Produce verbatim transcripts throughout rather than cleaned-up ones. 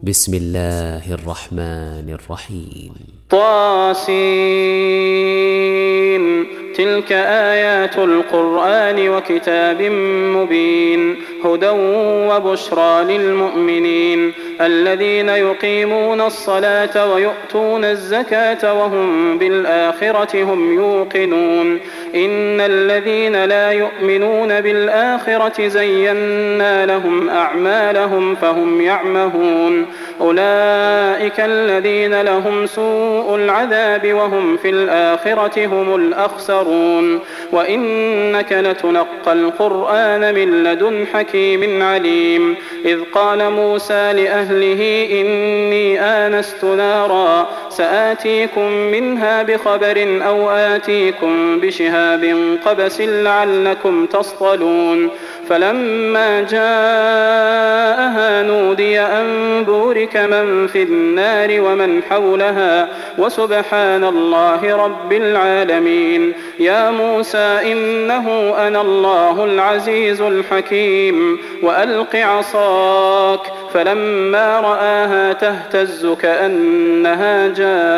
بسم الله الرحمن الرحيم. طاسين. تلك آيات القرآن وكتاب مبين هدى وبشرى للمؤمنين الذين يقيمون الصلاة ويؤتون الزكاة وهم بالآخرة هم يوقنون. إن الذين لا يؤمنون بالآخرة زينا لهم أعمالهم فهم يعمهون. أولئك الذين لهم سوء العذاب وهم في الآخرة هم الأخسرون. وإنك لتلقى القرآن من لدن حكيم عليم. إذ قال موسى لأهله إني آنست نارا سآتيكم منها بخبر أو آتيكم بشهاب قبس لعلكم تصطلون. فلما جاءها نودي أن بورك من في النار ومن حولها وسبحان الله رب العالمين. يا موسى إنه أنا الله العزيز الحكيم وألق عصاك. فلما رآها تهتز كأنها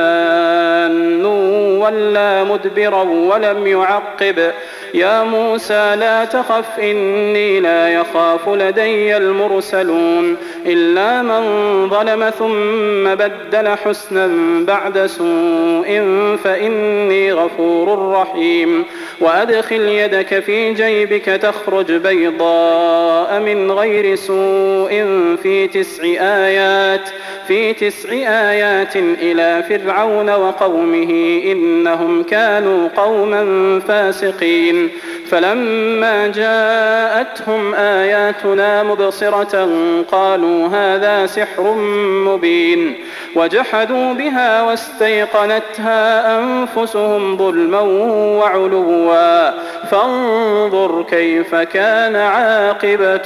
جان ولا مدبرا ولم يعقب. يا موسى لا تخف إني لا يخاف لدي المرسلون. إلا من ظلم ثم بدل حسنا بعد سوء فإني غفور رحيم. وأدخل يدك في جيبك تخرج بيضاء من غير سوء في تسع آيات في تسع آيات إلى فرعون وقومه إنهم كانوا قوما فاسقين. فلما جاءتهم آياتنا مبصرة قالوا هذا سحر مبين. وجحدوا بها واستيقنتها أنفسهم ظلما وعلوا فانظر كيف كان عاقبة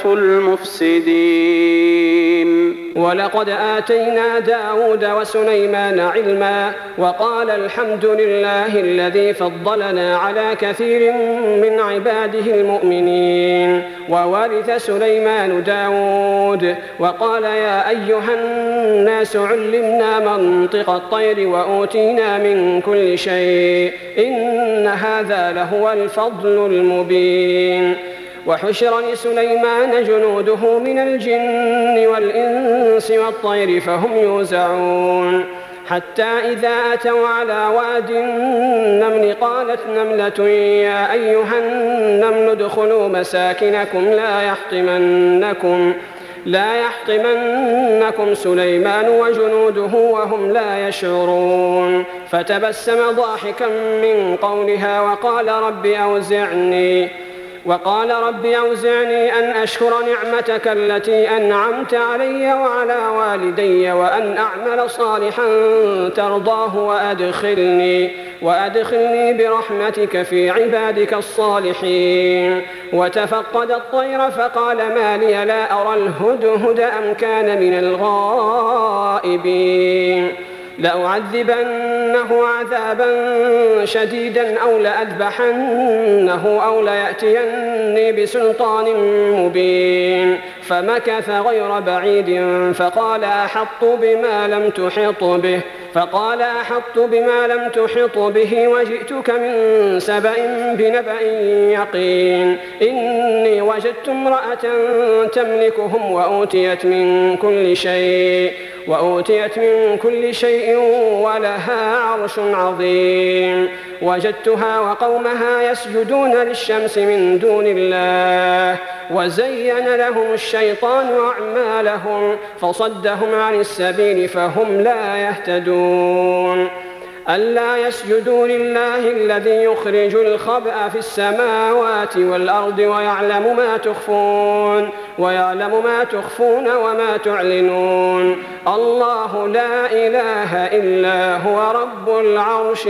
المفسدين. ولقد آتينا داود وسليمان علما وقال الحمد لله الذي فضلنا على كثير من عباده المؤمنين. وورث سليمان داود وقال يا أيها الناس علمنا منطق الطير وأوتينا من كل شيء إن هذا لهو الفضل المبين. وحشر لسليمان جنوده من الجن والإنس والطير فهم يوزعون. حتى إذا أتوا على واد النمل قالت نملة يا أيها النمل ادخلوا مساكنكم لا يحطمنكم لا يحطمنكم سليمان وجنوده وهم لا يشعرون. فتبسم ضاحكا من قولها وقال رب أوزعني وقال رب أوزعني أن أشكر نعمتك التي أنعمت علي وعلى والدي وأن أعمل صالحا ترضاه وأدخلني, وأدخلني برحمتك في عبادك الصالحين. وتفقد الطير فقال ما لي لا أرى الهدهد أم كان من الغائبين. لأعذبنه عذابا شديدا أو لأذبحنه أو ليأتيني بسلطان مبين. فمكث غير بعيد فقال أحط بما لم تحط به فقال أحط بما لم تحط به وجئتك من سبأ بنبأ يقين. إني وجدت امرأة تملكهم وأوتيت من كل شيء وأوتيت من كل شيء ولها عرش عظيم. وجدتها وقومها يسجدون للشمس من دون الله وزين لهم الشيطان أعمالهم فصدهم عن السبيل فهم لا يهتدون. ألا يسجدوا لله الذي يخرج الخبأ في السماوات والأرض ويعلم ما تخفون ويعلم ما تخفون وما تعلنون. الله لا إله إلا هو رب العرش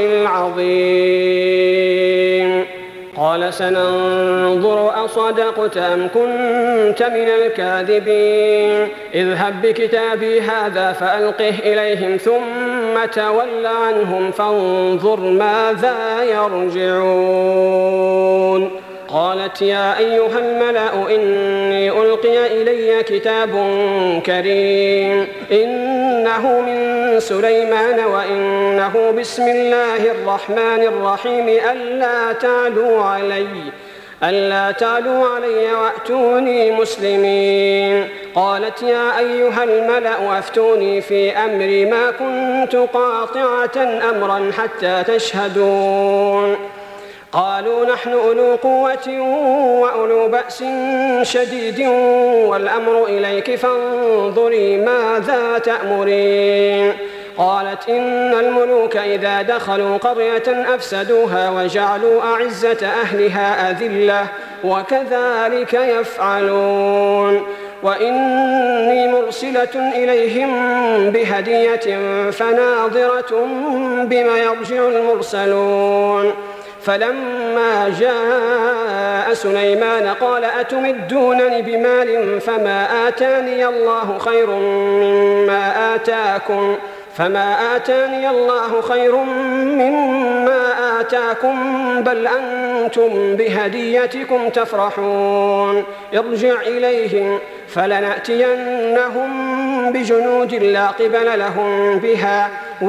العظيم. قال سننظر أصدقت أم كنت من الكاذبين. اذهب بكتابي هذا فألقه إليهم ثم تول عنهم فانظر ماذا يرجعون. قالت يا أيها الملأ إني ألقي إلي كتاب كريم إنه من سليمان وإنه بسم الله الرحمن الرحيم ألا تعلوا علي ألا تعلوا علي وأتوني مسلمين. قالت يا أيها الملأ أفتوني في أمري ما كنت قاطعة أمرا حتى تشهدون. قالوا نحن أولو قوة وأولو بأس شديد والأمر إليك فانظري ماذا تأمرين. قالت إن الملوك إذا دخلوا قرية أفسدوها وجعلوا أعزة أهلها أذلة وكذلك يفعلون. وإني مرسلة إليهم بهدية فناظرة بما يرجع المرسلون. فلما جاء سليمان قال أتمدونني بمال فما آتاني الله خير مما آتاكم فما آتاني الله خير مما آتاكم بل أنتم بهديتكم تفرحون. ارجع إليهم فلنأتينهم بجنود لا قبل لهم بها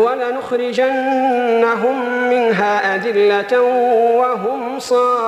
ولنخرجنهم منها أذلة وهم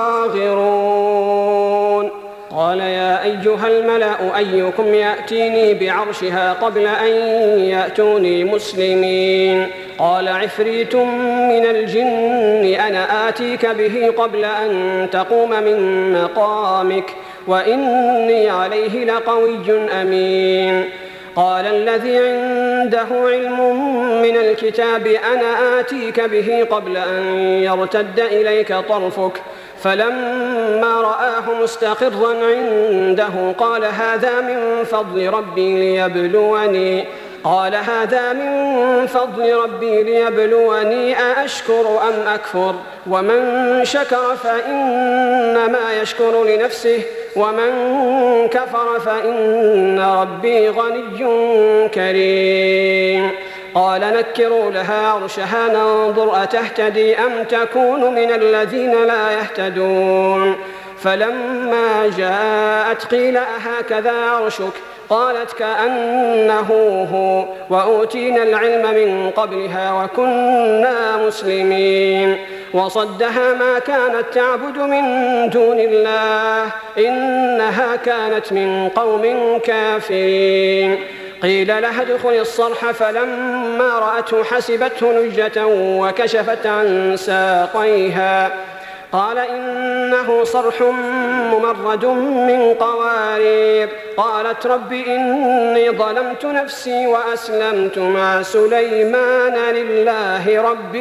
صاغرون. قال يا أيها الملأ أيكم يأتيني بعرشها قبل أن يأتوني مسلمين. قال عفريت من الجن أنا آتيك به قبل أن تقوم من مقامك وإني عليه لقوي أمين. قال الذي عنده علم من الكتاب أنا آتيك به قبل أن يرتد إليك طرفك فلما رآه مستقرا عنده قال هذا من فضل ربي ليبلوني قال هذا من فضل ربي ليبلوني أأشكر أم أكفر ومن شكر فإنما يشكر لنفسه ومن كفر فإن ربي غني كريم. قال نكروا لها عرشها ننظر أتهتدي أم تكون من الذين لا يهتدون. فلما جاءت قيل أهكذا عرشك قالت كأنه هو وأوتينا العلم من قبلها وكنا مسلمين. وصدها ما كانت تعبد من دون الله إنها كانت من قوم كافرين. قيل لها ادخل الصرح فلما رأته حسبته لجة وكشفت عن ساقيها قال إنه صرح ممرد من قوارير. قالت رب إني ظلمت نفسي وأسلمت مع سليمان لله رب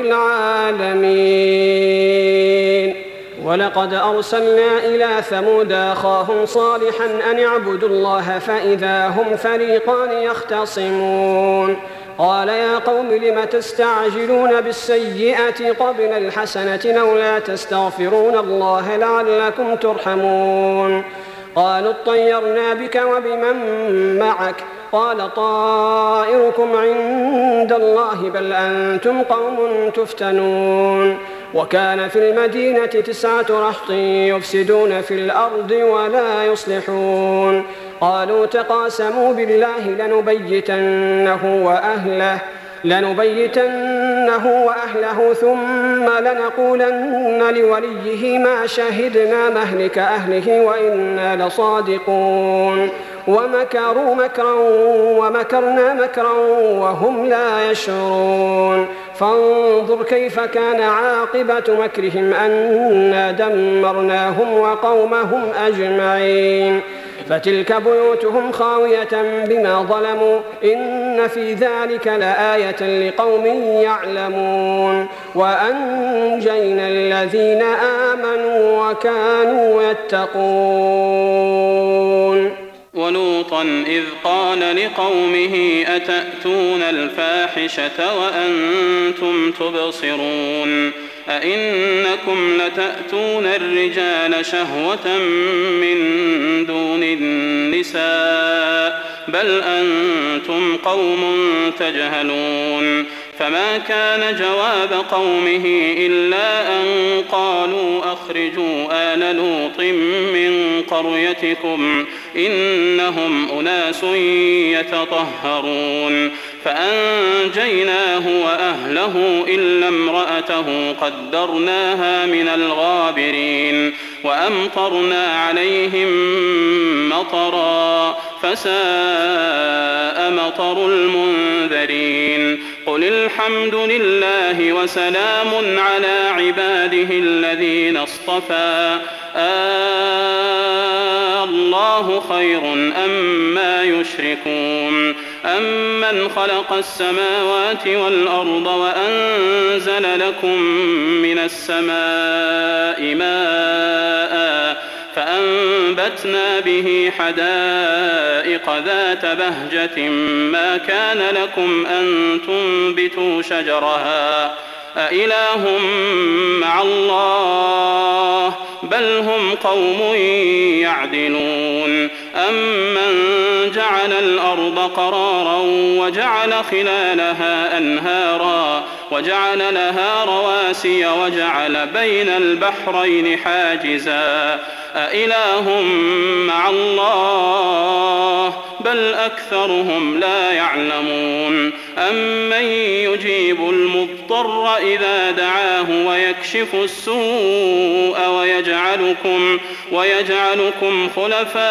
العالمين. ولقد أرسلنا إلى ثمود أخاهم صالحا أن اعبدوا الله فإذا هم فريقان يختصمون. قال يا قوم لم تستعجلون بالسيئة قبل الحسنة لولا تستغفرون الله لعلكم ترحمون. قالوا اطيرنا بك وبمن معك قال طائركم عند الله بل أنتم قوم تفتنون. وكان في المدينة تسعة رهط يفسدون في الأرض ولا يصلحون. قالوا تقاسموا بالله لنبيتنه وأهله لنبيتنه وأهله ثم لنقولن لوليه ما شهدنا مهلك أهله وإنا لصادقون. ومكروا مكرا ومكرنا مكرا وهم لا يشعرون. فانظر كيف كان عاقبة مكرهم أنا دمرناهم وقومهم أجمعين. فتلك بيوتهم خاوية بما ظلموا إن في ذلك لآية لقوم يعلمون. وأنجينا الذين آمنوا وكانوا يتقون. ولوطا إذ قال لقومه أتأتون الفاحشة وأنتم تبصرون أئنكم لتأتون الرجال شهوة من دون النساء بل أنتم قوم تجهلون. فما كان جواب قومه إلا أن قالوا أخرجوا آل لوط من قريتكم إنهم أناس يتطهرون فأنجيناه وأهله إلا امرأته قدرناها من الغابرين وأمطرنا عليهم مطرا فساء مطر المنذرين قل الحمد لله وسلام على عباده الذين اصطفى آه الله خير أما يشركون أمن خلق السماوات والأرض وأنزل لكم من السماء ماء فأنبتنا به حدائق ذات بهجة ما كان لكم أن تنبتوا شجرها أإله مع الله بل هم قوم يعدلون أمن جعل الأرض قرارا وجعل خلالها أنهارا وجعل لها رواسي وجعل بين البحرين حاجزا أإله مع الله بل أكثرهم لا يعلمون أمن يجيب المضطر إذا دعاه ويكشف السوء ويجعلكم, ويجعلكم خلفاء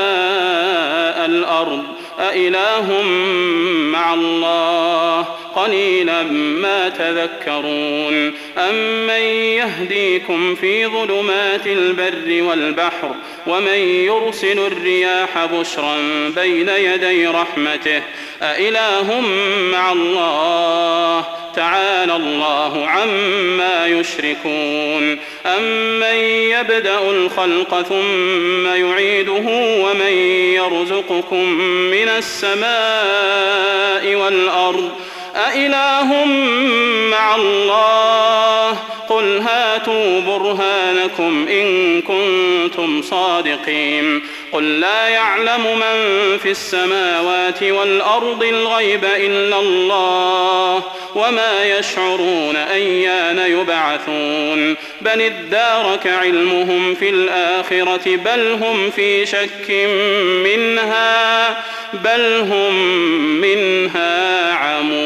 الأرض أإله مع الله قليلا ما تذكرون أمن يهديكم في ظلمات البر والبحر ومن يرسل الرياح بشرا بين يدي رحمته أإله مع الله تعالى الله عما يشركون أمن يبدأ الخلق ثم يعيده ومن يرزقكم من السماء والأرض أإله مع الله قل هاتوا برهانكم إن كنتم صادقين قل لا يعلم من في السماوات والأرض الغيب إلا الله وما يشعرون أيان يبعثون بل ادارك علمهم في الآخرة بل هم في شك منها بل هم منها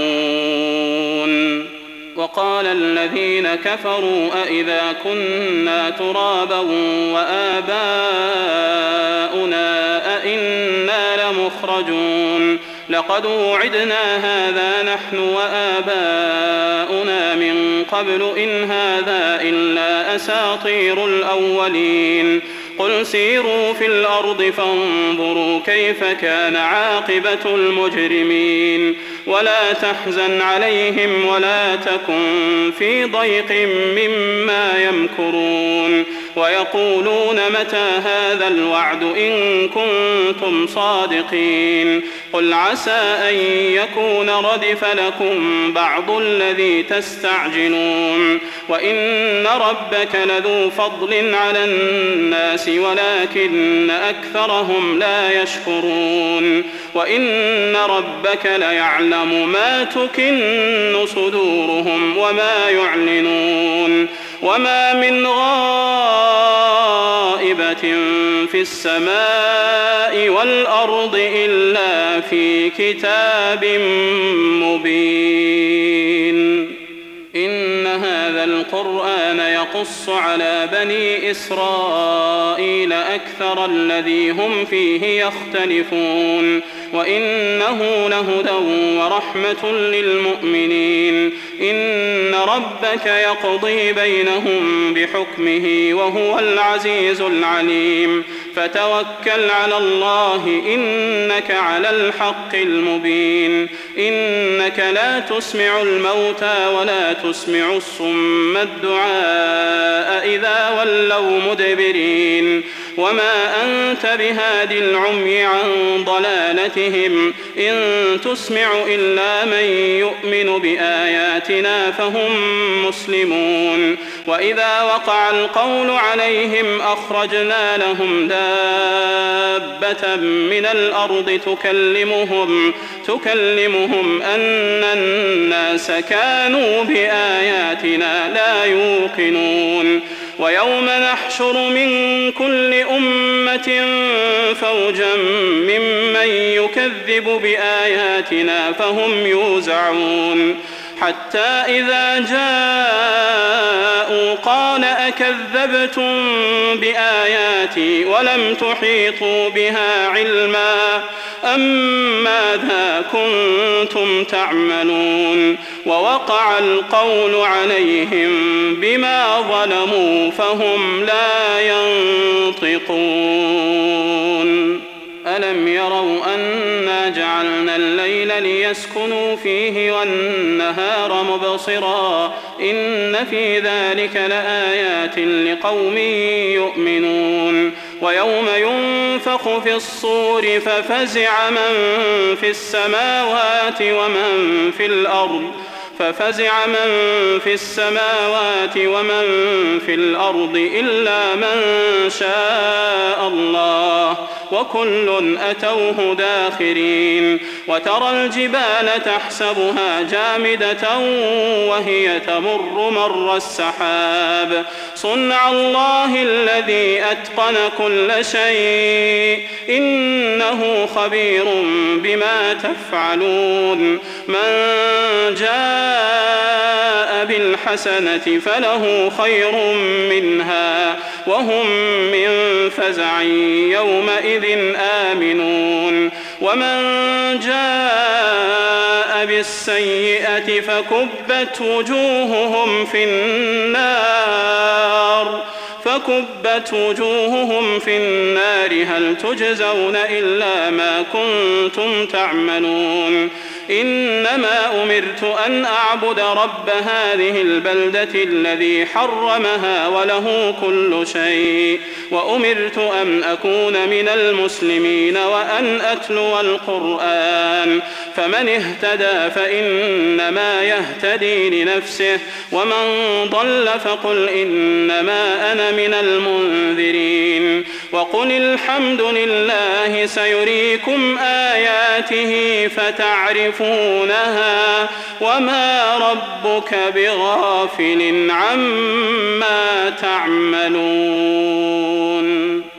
عمون وقال الذين كفروا أئذا كنا ترابا وآباؤنا أئنا لمخرجون لقد وعدنا هذا نحن وآباؤنا من قبل إن هذا إلا أساطير الأولين قل سيروا في الأرض فانظروا كيف كان عاقبة المجرمين ولا تحزن عليهم ولا تكن في ضيق مما يمكرون ويقولون متى هذا الوعد إن كنتم صادقين قل عسى أن يكون ردف لكم بعض الذي تستعجلون وإن ربك لذو فضل على الناس ولكن أكثرهم لا يشكرون وإن ربك ليعلم ما تكن صدورهم وما يعلنون وما من غائبة في السماء والأرض إلا في كتاب مبين إن هذا القرآن يقص على بني إسرائيل أكثر الذي هم فيه يختلفون وإنه لهدى ورحمة للمؤمنين إن ربك يقضي بينهم بحكمه وهو العزيز العليم فتوكل على الله إنك على الحق المبين إنك لا تسمع الموتى ولا تسمع الصم الدعاء إذا ولوا مدبرين وما أنت بهاد العمي عن ضلالتهم إن تسمع إلا من يؤمن بآياتنا فهم مسلمون وإذا وقع القول عليهم أخرجنا لهم دابة من الأرض تكلمهم تكلمهم أن الناس كانوا بآياتنا لا يوقنون ويوم نحشر من كل أمة فوجا ممن يكذب بآياتنا فهم يوزعون حتى إذا جاءوا قال أكذبتم بآياتي ولم تحيطوا بها علما أم ماذا كنتم تعملون ووقع القول عليهم بما ظلموا فهم لا ينطقون ألم يروا أنا جعلنا الليل ليسكنوا فيه والنهار مبصرا إن في ذلك لآيات لقوم يؤمنون ويوم ينفخ في الصور ففزع من في السماوات ومن في الأرض ففزع من في السماوات ومن في الأرض إلا من شاء الله وكل أتوه داخرين وترى الجبال تحسبها جامدة وهي تمر مر السحاب صنع الله الذي أتقن كل شيء إنه خبير بما تفعلون من جاء بالحسنة فله خير منها وهم من فزع يومئذ آمنون ومن جاء بالسيئة فكبت وجوههم في النار فكبت وجوههم في النار هل تجزون إلا ما كنتم تعملون إنما أمرت أن أعبد رب هذه البلدة الذي حرمها وله كل شيء وأمرت أن أكون من المسلمين وأن أتلو القرآن فمن اهتدى فإنما يهتدي لنفسه ومن ضل فقل إنما أنا من المنذرين وقل الحمد لله سيريكم آياته فتعرفونها وما ربك بغافل عما تعملون.